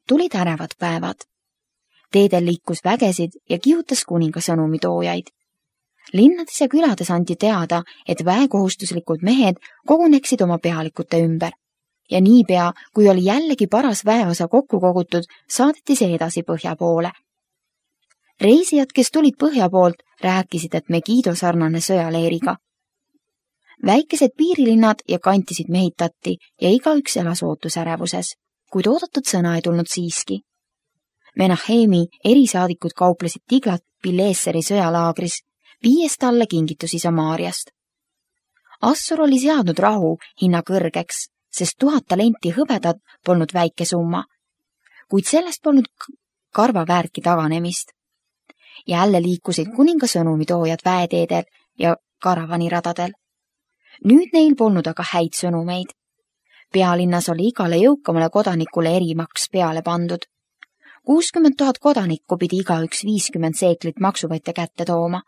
tulid ärevad päevad. Teedel liikus vägesid ja kihutas kuninga sõnumitoojaid. Linnades ja külades anti teada, et väekohustuslikud mehed koguneksid oma pealikute ümber. Ja niipea, kui oli jällegi paras väeosa kokku kogutud, saadeti see edasi põhja poole. Reisijad, kes tulid põhja poolt, rääkisid, et Megido sarnane sõjaleeriga. Väikesed piirilinnad ja kantisid mehitati ja igaüks elas ootusärevuses, kuid oodatud sõna ei tulnud siiski. Menahemi erisaadikud kauplesid Tiglat Pileesseri sõjalaagris, viies talle kingitusi Samaariast. Assur oli seadnud rahu hinna kõrgeks, sest 1000 talenti hõbedat polnud väike summa, kuid sellest polnud karvaväärki taganemist. Jälle liikusid kuninga sõnumitoojad väeteedel ja karavaniradadel. Nüüd neil polnud aga häid sõnumeid. Pealinnas oli igale jõukamale kodanikule erimaks peale pandud. 60 000 kodanikku pidi igaüks 50 seeklit maksuvõtja kätte tooma.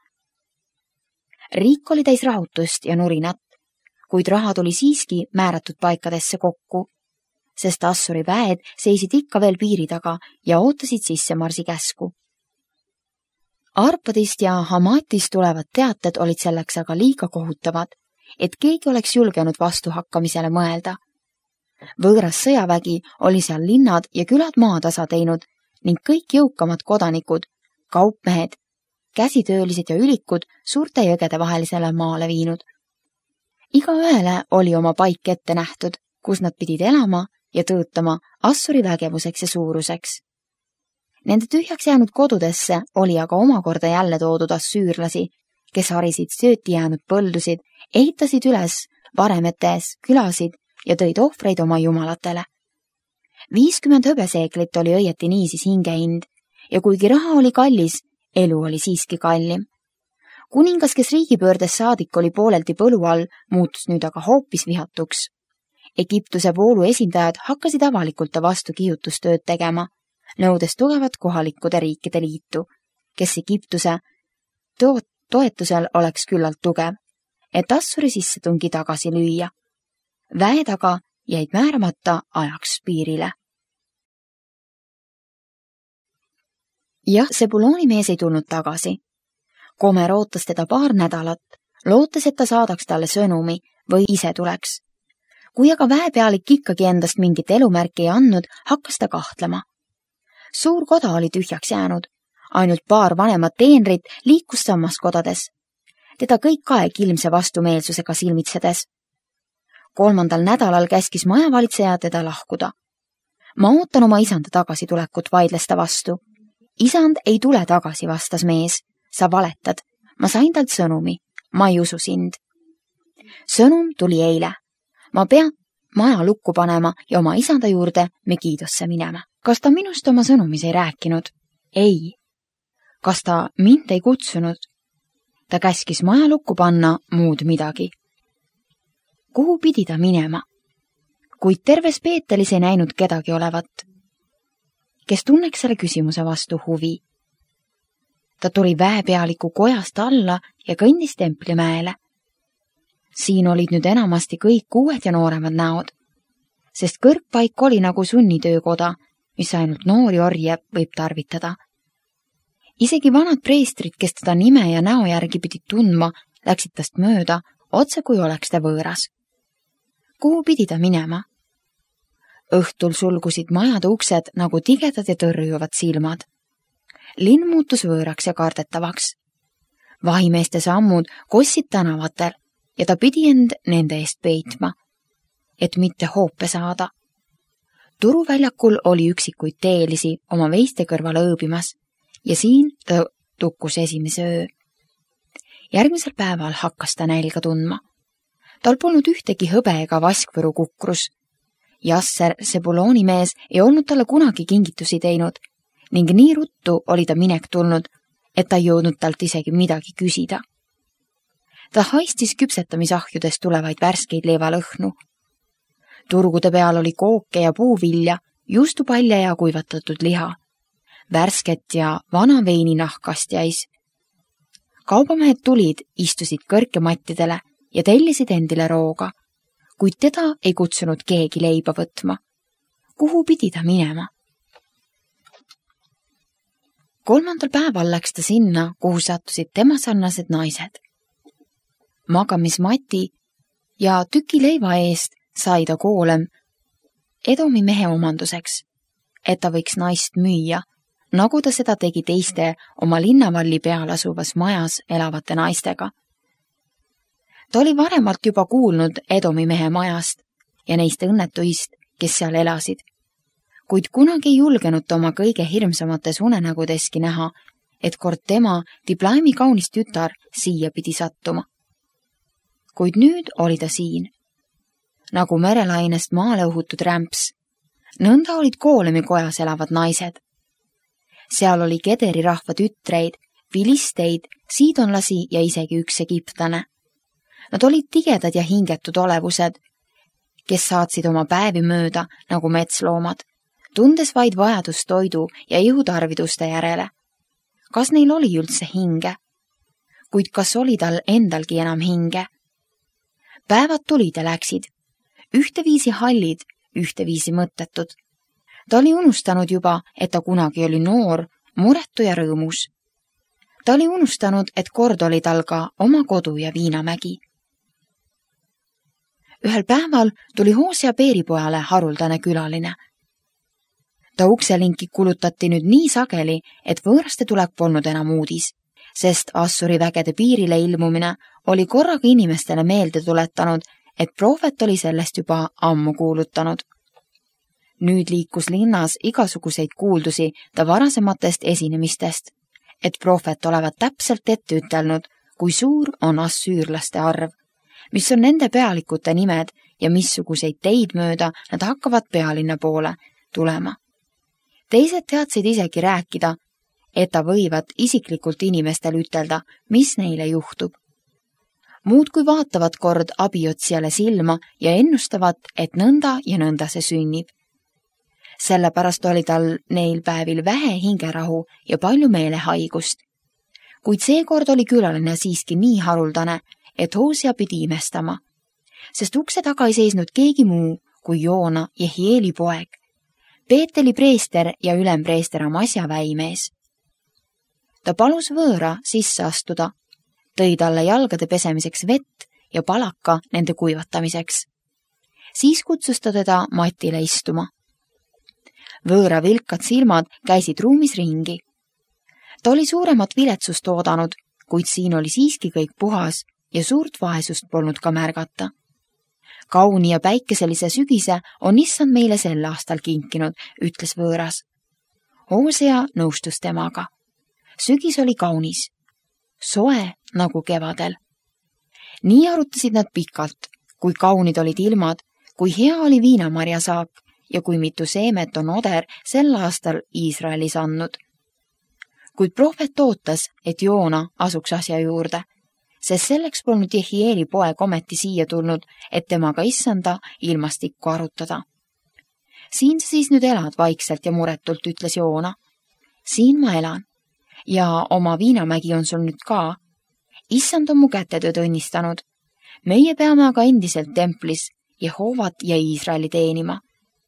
Riik oli täis rahutust ja nurinat, kuid raha tuli siiski määratud paikadesse kokku, sest Assuri väed seisid ikka veel piiri taga ja ootasid sissemarsi käsku. Arpadist ja Hamatist tulevad teated olid selleks aga liiga kohutavad, et keegi oleks julgenud vastuhakkamisele mõelda. Võõras sõjavägi oli seal linnad ja külad maatasa teinud ning kõik jõukamad kodanikud, kaupmehed, käsitöölised ja ülikud suurte jõgede vahelisele maale viinud. Igaühele oli oma paik ette nähtud, kus nad pidid elama ja töötama Assuri vägevuseks ja suuruseks. Nende tühjaks jäänud kodudesse oli aga omakorda jälle toodud assüürlasi, kes harisid sööti jäänud põldusid, ehitasid üles varemetes külasid ja tõid ohvreid oma jumalatele. 50 hõbeseeklit oli õieti niisiis hingehind ja kuigi raha oli kallis, elu oli siiski kallim. Kuningas, kes riigipöördes saadik oli pooleldi põlu all, muutus nüüd aga hoopis vihatuks. Egiptuse voolu esindajad hakkasid avalikult ta vastu kihutustööd tegema, nõudes tugevat kohalikude riikide liitu, kes Egiptuse toetusel oleks küllalt tugev, et Assuri sissetungi tagasi lüüa. Väed aga jäid määramata ajaks piirile. Jah, Sebuloni mees ei tulnud tagasi. Komer ootas teda paar nädalat, lootes, et ta saadaks talle sõnumi või ise tuleks. Kui aga väepealik ikkagi endast mingit elumärki ei andnud, hakkas ta kahtlema. Suur koda oli tühjaks jäänud. Ainult paar vanemat teenrit liikus sammaskodades. Teda kõik aeg ilmse vastumeelsusega silmitsedes. 3. nädalal käskis majavalitseja teda lahkuda. Ma ootan oma isanda tagasitulekut, vaidles ta vastu. Isand ei tule tagasi, vastas mees. Sa valetad. Ma sain talt sõnumi. Ma ei usu sind. Sõnum tuli eile. Ma pean maja lukku panema ja oma isanda juurde Megidosse minema. Kas ta minust oma sõnumis ei rääkinud? Ei. Kas ta mind ei kutsunud? Ta käskis maja lukku panna, muud midagi. Kuhu pidi ta minema? Kuid terves Peetelis ei näinud kedagi olevat, kes tunneks selle küsimuse vastu huvi. Ta tuli väepealiku kojast alla ja kõndis Templimäele. Siin olid nüüd enamasti kõik uued ja nooremad näod, sest kõrgpaik oli nagu sunnitöökoda, mis ainult noori orje võib tarvitada. Isegi vanad preestrid, kes teda nime ja näo järgi pidid tundma, läksid tast mööda, otse kui oleks ta võõras. Kuhu pidi ta minema? Õhtul sulgusid majade uksed nagu tigedad ja tõrjuvad silmad. Linn muutus võõraks ja kardetavaks. Vahimeeste sammud kossid tänavatel ja ta pidi end nende eest peitma, et mitte hoope saada. Turuväljakul oli üksikuid teelisi oma veiste kõrval õõbimas ja siin ta tukkus esimese öö. Järgmisel päeval hakkas ta nälga tundma. Tal polnud ühtegi hõbe ega vaskvõru kukrus. Jasser, Sebuloni mees, ei olnud talle kunagi kingitusi teinud ning nii ruttu oli ta minek tulnud, et ta ei jõudnud talt isegi midagi küsida. Ta haistis küpsetamisahjudest tulevaid värskeid leivalõhnu. Turgude peal oli kooke ja puuvilja, juustupalja ja kuivatatud liha, värsket ja vana veininahkast jäis. Kaubamehed tulid, istusid kõrkemattidele ja tellisid endile rooga, kuid teda ei kutsunud keegi leiba võtma. Kuhu pidi ta minema? 3. päeval läks ta sinna, kuhu sattusid tema sarnased naised. Magamismati ja tüki leiva eest sai ta koolem Edomi mehe omanduseks, et ta võiks naist müüa, nagu ta seda tegi teiste oma linnavalli peal asuvas majas elavate naistega. Ta oli varemalt juba kuulnud Edomi mehe majast ja neist õnnetuist, kes seal elasid, kuid kunagi ei julgenud ta oma kõige hirmsamates unenägudeski näha, et kord tema, Diblaimi kaunis tütar, siia pidi sattuma. Kuid nüüd oli ta siin, nagu merelainest maale õhutud rämps. Nõnda olid Koolemi kojas elavad naised. Seal oli Kederi rahva tütreid, filisteid, siidonlasi ja isegi üks egiptlane. Nad olid tigedad ja hingetud olevused, kes saatsid oma päevi mööda nagu metsloomad, tundes vaid vajadust toidu ja ihutarviduste järele. Kas neil oli üldse hinge? Kuid kas oli tal endalgi enam hinge? Päevad tulid ja läksid. Ühteviisi hallid, ühteviisi mõttetud. Ta oli unustanud juba, et ta kunagi oli noor, muretu ja rõõmus. Ta oli unustanud, et kord oli tal ka oma kodu ja viinamägi. Ühel päeval tuli Hosea Beeripojale haruldane külaline. Ta ukselinki kulutati nüüd nii sageli, et võõraste tulek polnud enam uudis, sest Assuri vägede piirile ilmumine oli korraga inimestele meelde tuletanud, et prohvet oli sellest juba ammu kuulutanud. Nüüd liikus linnas igasuguseid kuuldusi ta varasematest esinemistest, et prohvet olevat täpselt ette ütelnud, kui suur on assüürlaste arv, mis on nende pealikute nimed ja missuguseid teid mööda nad hakkavad pealinna poole tulema. Teised teadsid isegi rääkida, et ta võivad isiklikult inimestel ütelda, mis neile juhtub. Muud kui vaatavad kord abiotsijale silma ja ennustavad, et nõnda ja nõnda see sünnib. Sellepärast oli tal neil päevil vähe hingerahu ja palju meelehaigust. Kuid seekord oli külaline siiski nii haruldane, et Hosea pidi imestama, sest ukse taga ei seisnud keegi muu kui Joona Jehieli poeg, Peeteli preester ja ülempreester Amasja väimees. Ta palus võõra sisse astuda, tõi talle jalgade pesemiseks vett ja palaka nende kuivatamiseks. Siis kutsus ta teda matile istuma. Võõra vilkad silmad käisid ruumis ringi. Ta oli suuremat viletsust oodanud, kuid siin oli siiski kõik puhas ja suurt vaesust polnud ka märgata. Kauni ja päikeselise sügise on issand meile sel aastal kinkinud, ütles võõras. Hosea nõustus temaga. Sügis oli kaunis, soe nagu kevadel. Nii arutasid nad pikalt, kui kaunid olid ilmad, kui hea oli viinamarjasaak ja kui mitu seemet on oder sel aastal Iisraelis andnud. Kuid prohvet ootas, et Joona asuks asja juurde, sest selleks polnud Jehieli poeg ometi siia tulnud, et temaga issanda ilmastikku arutada. Siin sa siis nüüd elad vaikselt ja muretult, ütles Joona. Siin ma elan. Ja oma viinamägi on sul nüüd ka. Issand on mu kätetööd õnnistanud. Meie peame aga endiselt templis Jehovat ja Iisraeli teenima.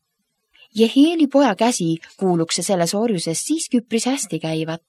Jehieli poja käsi kuuluks selles orjuses siiski üpris hästi käivat.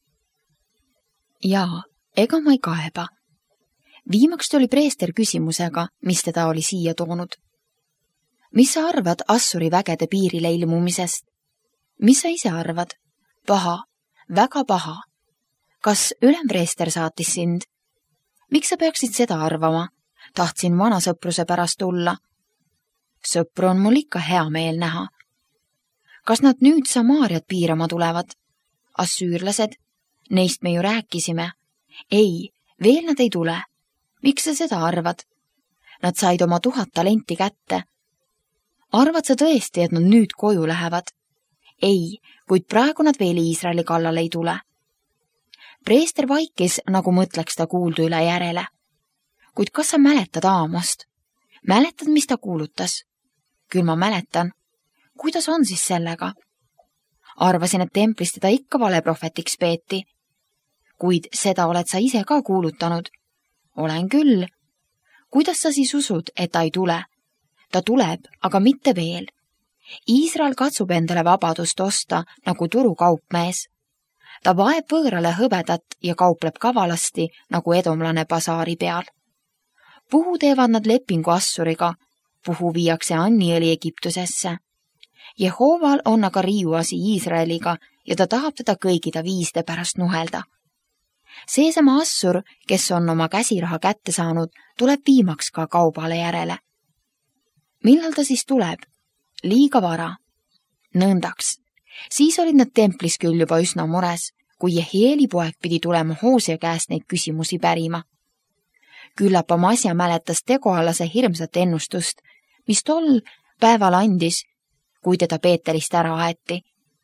Jaa, ega ma ei kaeba. Viimaks tuli preester küsimusega, mis teda oli siia toonud. Mis sa arvad Assuri vägede piirile ilmumisest? Mis sa ise arvad? Paha, väga paha. Kas ülempreester saatis sind? Miks sa peaksid seda arvama? Tahtsin vana sõpruse pärast tulla. Sõpru on mul ikka hea meel näha. Kas nad nüüd Samaariat piirama tulevad? Assüürlased? Neist me ju rääkisime. Ei, veel nad ei tule. Miks sa seda arvad? Nad said oma 1000 talenti kätte. Arvad sa tõesti, et nad nüüd koju lähevad? Ei, kuid praegu nad veel Iisraeli kallale ei tule. Preester vaikis, nagu mõtleks ta kuuldu üle järele. Kuid kas sa mäletad Aamost? Mäletad, mis ta kuulutas? Küll ma mäletan. Kuidas on siis sellega? Arvasin, et templis teda ikka valeprohvetiks peeti. Kuid seda oled sa ise ka kuulutanud. Olen küll. Kuidas sa siis usud, et ta ei tule? Ta tuleb, aga mitte veel. Iisrael katsub endale vabadust osta nagu turukaupmees. Ta vaeb võõrale hõbedat ja kaupleb kavalasti nagu edomlane basaari peal. Puhu teevad nad lepingu Assuriga, puhu viiakse anniõli Egiptusesse. Jehoval on aga riiuasi Iisraeliga ja ta tahab teda kõigida viiside pärast nuhelda. Seesama Assur, kes on oma käsiraha kätte saanud, tuleb viimaks ka kaubale järele. Millal ta siis tuleb? Liiga vara. Nõndaks. Siis olid nad templis küll juba üsna mures, kui Jehieli poeg pidi tulema Hoosia käest neid küsimusi pärima. Küllap oma asja mäletas tegoalase hirmsat ennustust, mis tol päeval andis, kui teda Peeterist ära aeti.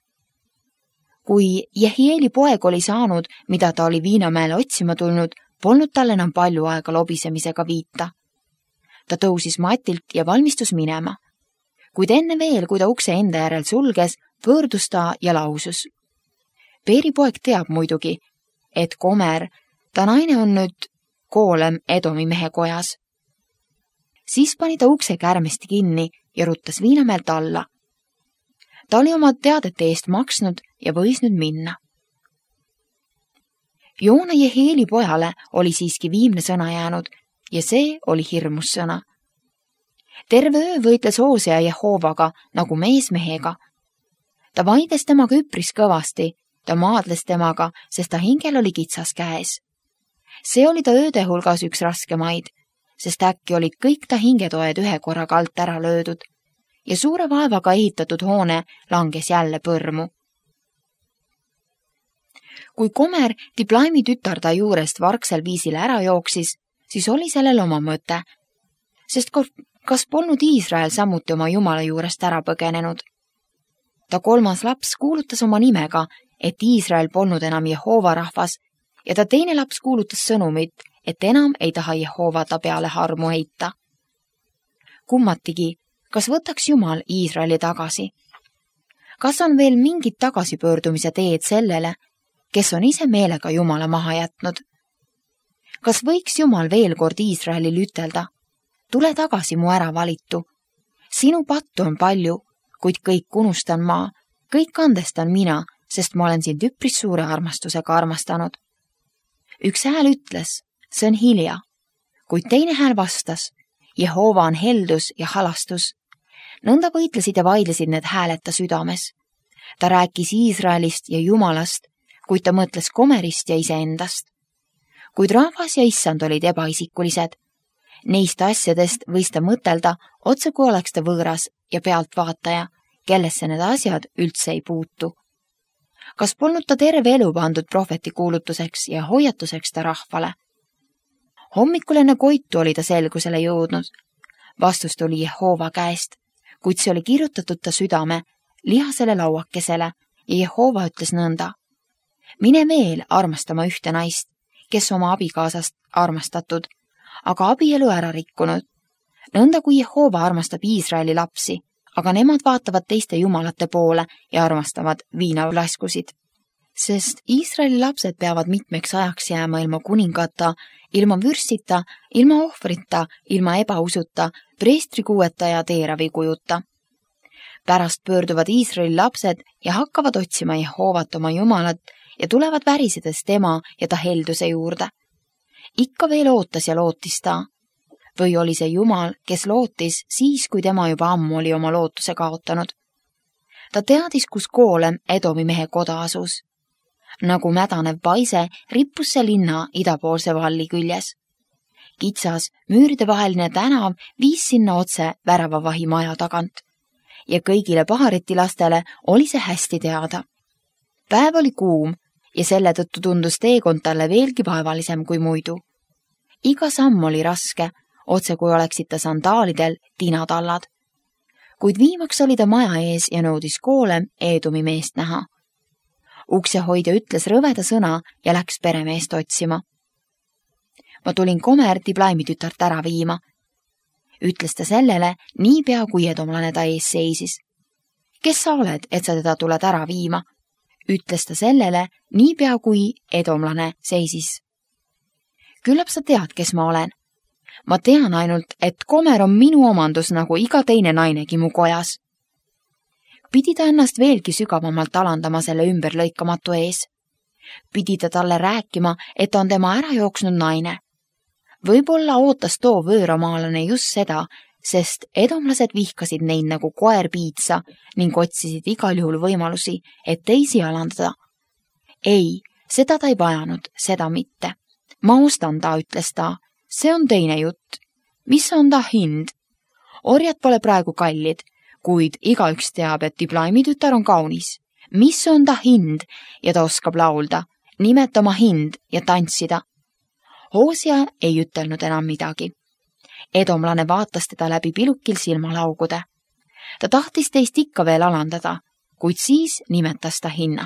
Kui Jehieli poeg oli saanud, mida ta oli Viinamäele otsima tulnud, polnud tal enam palju aega lobisemisega viita. Ta tõusis matilt ja valmistus minema. Kuid enne veel, kui ta ukse enda järel sulges, pöördus ta ja lausus. Peeri poeg teab muidugi, et Komer, ta naine on nüüd Koolem Edomi mehe kojas. Siis pani ta ukse kärmesti kinni ja ruttas Viinamäelt alla. Ta oli oma teadete eest maksnud ja võis nüüd minna. Joona Jehieli pojale oli siiski viimne sõna jäänud ja see oli hirmus sõna. Terve öö võitles Hoosia Jehovaga nagu mees mehega. Ta vaidles temaga üpris kõvasti, ta maadles temaga, sest ta hingel oli kitsas käes. See oli ta ööde hulgas üks raskemaid, sest äkki olid kõik ta hingetoed ühe korraga alt ära löödud ja suure vaevaga ehitatud hoone langes jälle põrmu. Kui Komer Diblaimi tütarda juurest vargsel viisil ära jooksis, siis oli sellel oma mõte, sest kas polnud Iisrael samuti oma Jumala juurest ära põgenenud. Ta 3. laps kuulutas oma nimega, et Iisrael polnud enam Jehova rahvas ja ta 2. laps kuulutas sõnumit, et enam ei taha Jehova ta peale harmu heita. Kummatigi, kas võtaks Jumal Iisraeli tagasi? Kas on veel mingid tagasipöördumise teed sellele, kes on ise meelega Jumala maha jätnud? Kas võiks Jumal veel kord Iisraelil ütelda? Tule tagasi mu ära valitu. Sinu pattu on palju, kuid kõik unustan ma, kõik andestan mina, sest ma olen sind üpris suure armastusega armastanud. Üks hääl ütles, see on hilja, kuid teine hääl vastas, Jehova on heldus ja halastus. Nõnda võitlesid ja vaidlesid need hääleta südames. Ta rääkis Iisraelist ja Jumalast, kuid ta mõtles Komerist ja iseendast. Kuid rahvas ja issand olid ebaisikulised. Neist asjadest võis ta mõtelda, otse kui oleks ta võõras ja pealtvaataja, kellesse need asjad üldse ei puutu. Kas polnud ta terve elu pandud prohveti kuulutuseks ja hoiatuseks ta rahvale? Hommikul enne koitu oli ta selgusele jõudnud. Vastus tuli Jehova käest, kuid see oli kirjutatud ta südame lihasele lauakesele ja Jehova ütles nõnda. Mine veel armastama ühte naist, kes oma abikaasast armastatud, aga abielu ära rikkunud. Nõnda kui Jehova armastab Iisraeli lapsi, aga nemad vaatavad teiste jumalate poole ja armastavad viinalaskusid. Sest Iisraeli lapsed peavad mitmeks ajaks jääma ilma kuningata, ilma vürssita, ilma ohvrita, ilma ebausuta, preestrikuueta ja teeravikujuta. Pärast pöörduvad Iisraeli lapsed ja hakkavad otsima Jehovat oma Jumalat ja tulevad värisedes tema ja ta helduse juurde. Ikka veel ootas ja lootis ta. Või oli see Jumal, kes lootis siis, kui tema juba ammu oli oma lootuse kaotanud. Ta teadis, kus Koolem Edomi mehe koda asus. Nagu mädanev paise rippus see linna idapoolse valli küljes. Kitsas, müüride vaheline tänav viis sinna otse väravavahi maja tagant. Ja kõigile paharetilastele oli see hästi teada. Päev oli kuum ja selle tõttu tundus teekond talle veelgi vaevalisem kui muidu. Iga samm oli raske, otse kui oleksid ta sandaalidel tinatallad. Kuid viimaks oli ta maja ees ja nõudis Koolem Edomi meest näha. Uksehoidja ütles rõveda sõna ja läks peremeest otsima. Ma tulin Komer Diblaimi tütart ära viima. Ütles ta sellele niipea, kui edomlane ta ees seisis. Kes sa oled, et sa teda tuled ära viima? Ütles ta sellele niipea, kui edomlane seisis. Küllap sa tead, kes ma olen. Ma tean ainult, et Komer on minu omandus nagu iga teine nainegi mu kojas. Pidi ta ennast veelgi sügavamalt alandama selle ümberlõikamatu ees. Pidi ta talle rääkima, et on tema ära jooksnud naine. Võib-olla ootas too võõramaalane just seda, sest edomlased vihkasid neid nagu koer piitsa ning otsisid igal juhul võimalusi, et teisi alandada. Ei, seda ta ei vajanud, seda mitte. Ma ostan ta, ütles ta. See on teine jutt. Mis on ta hind? Orjad pole praegu kallid, kuid igaüks teab, et Diblaimi tütar on kaunis. Mis on ta hind? Ja ta oskab laulda, nimeta oma hind ja tantsida. Hoosia ei ütelnud enam midagi. Edomlane vaatas teda läbi pilukil silmalaugude. Ta tahtis teist ikka veel alandada, kuid siis nimetas ta hinna.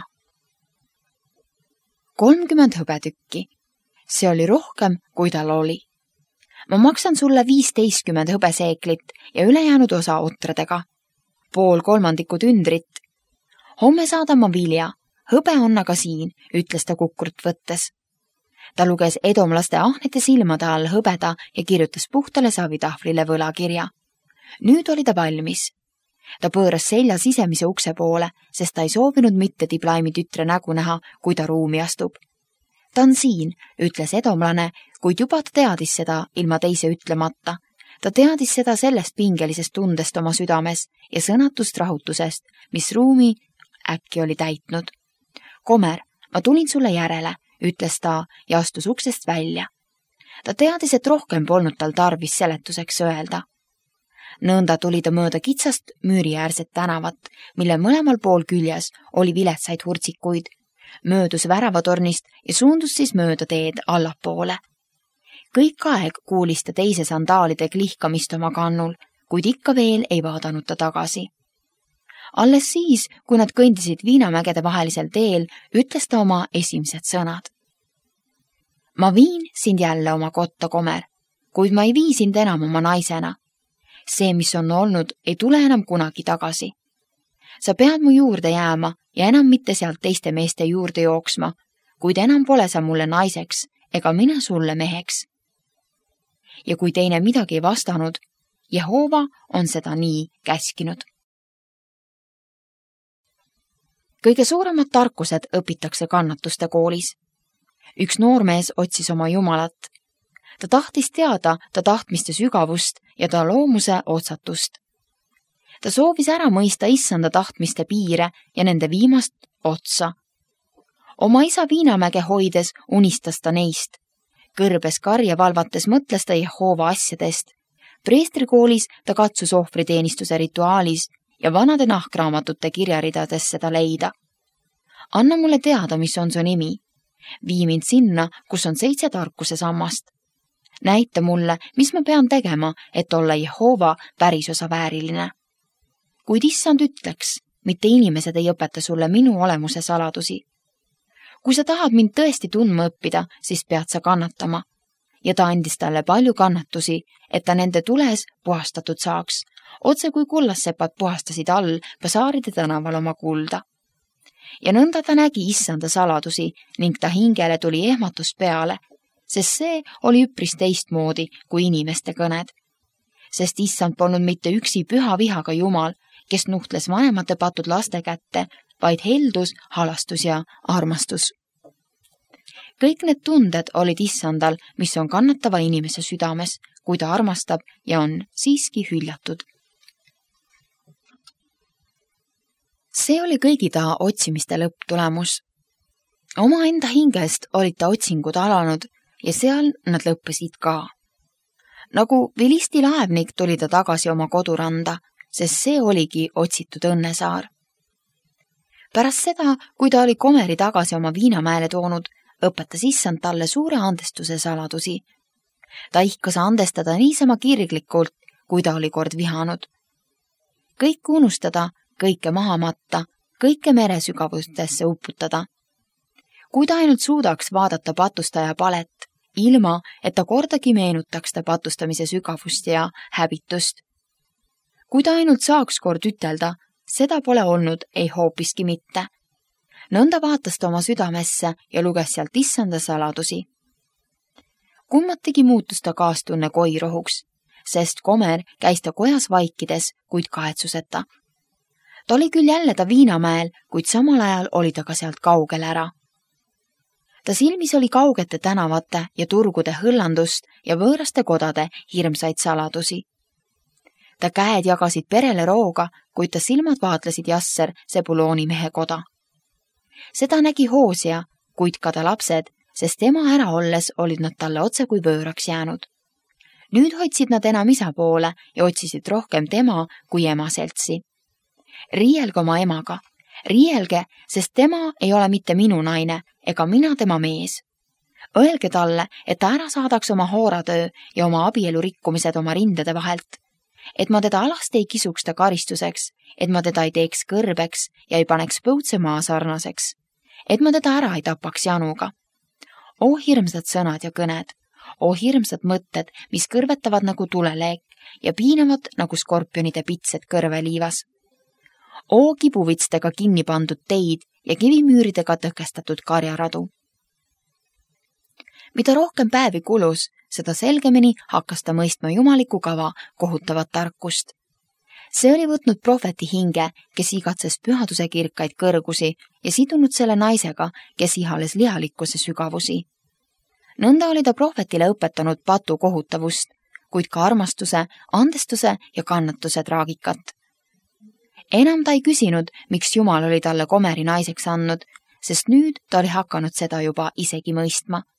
30 hõbetükki. See oli rohkem, kui tal oli. Ma maksan sulle 15 hõbeseeklit ja ülejäänud osa otradega. 2/3 tündrit. Homme saadan ma vilja. Hõbe on aga siin, ütles ta kukrut võttes. Ta luges edomlaste ahnete silmade all hõbeda ja kirjutas puhtale savitahvlile võlakirja. Nüüd oli ta valmis. Ta pööras selja sisemise ukse poole, sest ta ei soovinud mitte Diblaimi tütre nägu näha, kui ta ruumi astub. Ta on siin, ütles edomlane, kuid juba ta teadis seda ilma teise ütlemata. Ta teadis seda sellest pingelisest tundest oma südames ja sõnatust rahutusest, mis ruumi äkki oli täitnud. Komer, ma tulin sulle järele, ütles ta ja astus uksest välja. Ta teadis, et rohkem polnud tal tarvis seletuseks öelda. Nõnda tuli ta mööda kitsast müüriäärset tänavat, mille mõlemal pool küljes oli viletsaid hurtsikuid, möödus väravatornist ja suundus siis mööda teed allapoole. Kõik aeg kuulis ta teise sandaalide klihkamist oma kannul, kuid ikka veel ei vaadanud ta tagasi. Alles siis, kui nad kõndisid Viinamägede vahelisel teel, ütles ta oma esimesed sõnad. Ma viin sind jälle oma kotta, Komer, kuid ma ei vii sind enam oma naisena. See, mis on olnud, ei tule enam kunagi tagasi. Sa pead mu juurde jääma ja enam mitte sealt teiste meeste juurde jooksma, kuid enam pole sa mulle naiseks ega mina sulle meheks. Ja kui teine midagi ei vastanud, Jehova on seda nii käskinud. Kõige suuremad tarkused õpitakse kannatuste koolis. Üks noormees otsis oma jumalat. Ta tahtis teada ta tahtmiste sügavust ja ta loomuse otsatust. Ta soovis ära mõista issanda tahtmiste piire ja nende viimast otsa. Oma isa Viinamäge hoides unistas ta neist. Kõrbes karja valvates mõtles ta Jehova asjadest. Preestrikoolis ta katsus ohvriteenistuse rituaalis ja vanade nahkraamatute kirjaridades seda leida. Anna mulle teada, mis on su nimi. Vii mind sinna, kus on 7 tarkuse sammast. Näita mulle, mis ma pean tegema, et olla Jehova pärisosa vääriline. Kuid issand ütleks, mitte inimesed ei õpeta sulle minu olemuse saladusi. Kui sa tahad mind tõesti tundma õppida, siis pead sa kannatama. Ja ta andis talle palju kannatusi, et ta nende tules puhastatud saaks, otse kui kullassepad puhastasid all basaaride tänaval oma kulda. Ja nõnda ta nägi issanda saladusi ning ta hingele tuli ehmatus peale, sest see oli üpris teistmoodi kui inimeste kõned. Sest issand polnud mitte üksi püha vihaga Jumal, kes nuhtles vanemate patud laste kätte, vaid heldus, halastus ja armastus. Kõik need tunded olid issandal, mis on kannatava inimese südames, kui ta armastab ja on siiski hüljatud. See oli kõigi ta otsimiste lõpptulemus. Omaenda hingest olid ta otsingud alanud ja seal nad lõppesid ka. Nagu Vilisti laevnik tuli ta tagasi oma koduranda, sest see oligi otsitud õnnesaar. Pärast seda, kui ta oli Komeri tagasi oma Viinamäele toonud, õpetas issand talle suure andestuse saladusi. Ta ihkas andestada niisama kirglikult, kui ta oli kord vihanud. Kõike unustada, kõike maha matta, kõike meresügavustesse uputada. Kui ta ainult suudaks vaadata patustaja palet, ilma, et ta kordagi meenutaks ta patustamise sügavust ja häbitust. Kui ta ainult saaks kord ütelda, seda pole olnud ei hoopiski mitte. Nõnda vaatas ta oma südamesse ja luges sealt issanda saladusi. Kummatigi muutus ta kaastunne koirohuks, sest Komer käis ta kojas vaikides, kuid kahetsuseta. Ta oli küll jälle ta Viinamäel, kuid samal ajal oli ta ka sealt kaugel ära. Ta silmis oli kaugete tänavate ja turgude hõllandust ja võõraste kodade hirmsaid saladusi. Ta käed jagasid perele rooga, kuid ta silmad vaatlesid Jasser Sebuloni mehe koda. Seda nägi Hoosia, kuid ka ta lapsed, sest tema ära olles olid nad talle otse kui võõraks jäänud. Nüüd hoidsid nad enam isa poole ja otsisid rohkem tema kui ema seltsi. Riielge oma emaga, riielge, sest tema ei ole mitte minu naine ega mina tema mees. Öelge talle, et ta ära saadaks oma hooratöö ja oma abielu rikkumised oma rindede vahelt, et ma teda alasti ei kisuks ta karistuseks, et ma teda ei teeks kõrbeks ja ei paneks põudse maa sarnaseks, et ma teda ära ei tapaks januga. O hirmsad sõnad ja kõned, o hirmsad mõtted, mis kõrvetavad nagu tuleleek ja piinavad nagu skorpionide pitsed kõrveliivas. O kibuvitstega kinni pandud teid ja kivimüüridega tõkestatud karjaradu. Mida rohkem päevi kulus, seda selgemini hakkas ta mõistma jumaliku kava kohutavat tarkust. See oli võtnud prohveti hinge, kes igatses pühaduse kirkaid kõrgusi ja sidunud selle naisega, kes ihales lihalikkuse sügavusi. Nõnda oli ta prohvetile õpetanud patu kohutavust, kuid ka armastuse, andestuse ja kannatuse traagikat. Enam ta ei küsinud, miks Jumal oli talle Gomeri naiseks andnud, sest nüüd ta oli hakanud seda juba isegi mõistma.